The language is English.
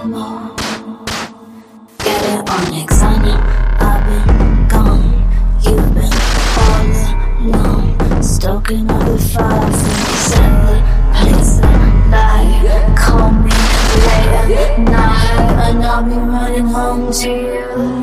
more. Get it on next, I know I've been gone. You've been all alone, stoking up the fires in the center, place a lie. Call me late at night, and I'll be running home to you.